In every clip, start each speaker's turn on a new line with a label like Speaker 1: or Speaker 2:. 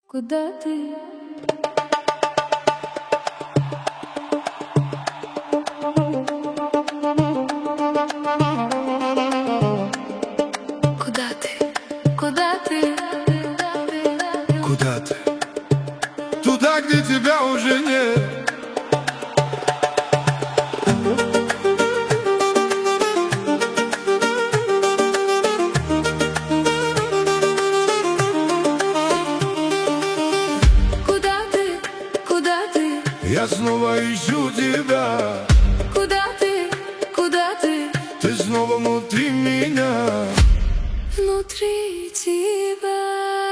Speaker 1: Куда ты? Куда ты? Куда ты?
Speaker 2: Куда ты? Туда, где тебя уже нет.
Speaker 1: Куда ты? Куда ты?
Speaker 2: Я снова ищу тебя.
Speaker 1: Куда ты? Куда ты?
Speaker 2: Ты снова внутри меня.
Speaker 1: Внутри тебя.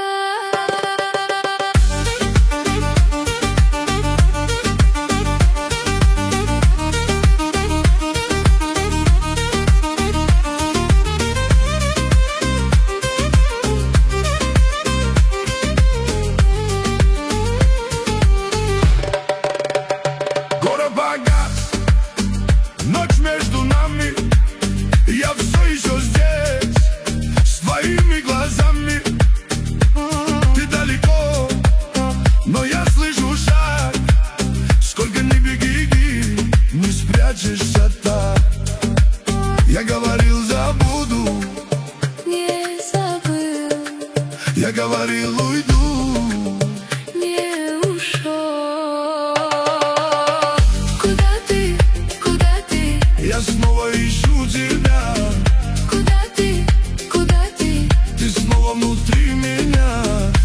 Speaker 2: Город погас, ночь между нами. Я все еще здесь, с твоими глазами. Ты далеко, но я слышу шаг. Сколько ни беги, не спрячешься так. Я говорил, забуду.
Speaker 1: Не забыл,
Speaker 2: Я говорил, уйду.
Speaker 1: не ушел. Куда ты? Куда ты?
Speaker 2: Я снова ищу тебя.
Speaker 1: Куда ты? Куда ты?
Speaker 2: Ты снова внутри меня.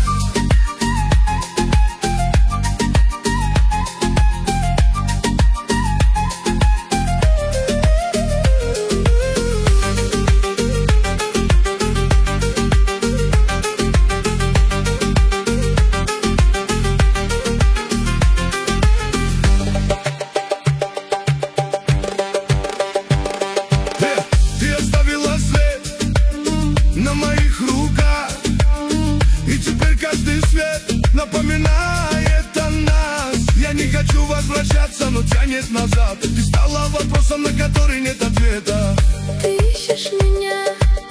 Speaker 2: Ты оставила след на моих руках. И теперь каждый свет напоминает о нас. Я не хочу возвращаться, но тянет назад. Ты стала вопросом, на который нет ответа.
Speaker 1: Ты ищешь меня,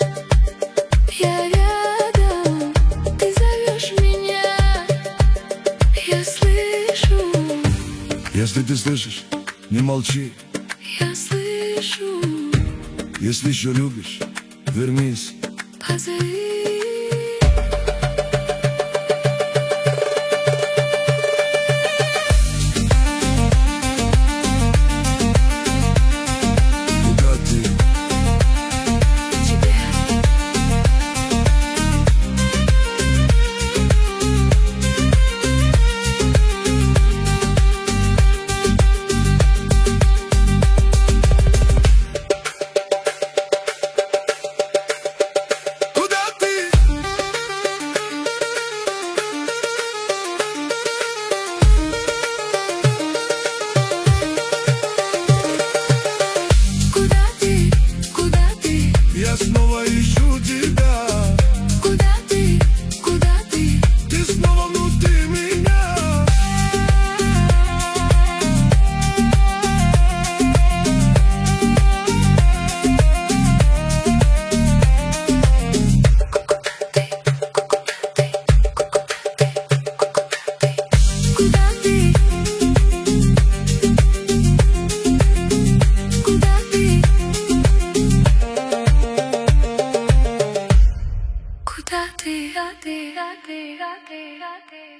Speaker 1: я рядом. Ты зовешь меня, я слышу.
Speaker 2: Если ты слышишь, не молчи.
Speaker 1: Я слышу,
Speaker 2: Если еще любишь, вернись.
Speaker 1: позови.
Speaker 2: Куда ты?
Speaker 1: Тебе.
Speaker 2: Куда ты?
Speaker 1: Куда ты? Куда ты?
Speaker 2: Я снова ищу тебя.
Speaker 1: Куда ты? Куда ты?
Speaker 2: Ты снова внутри меня.
Speaker 1: Куда ты? Куда ты? Куда ты?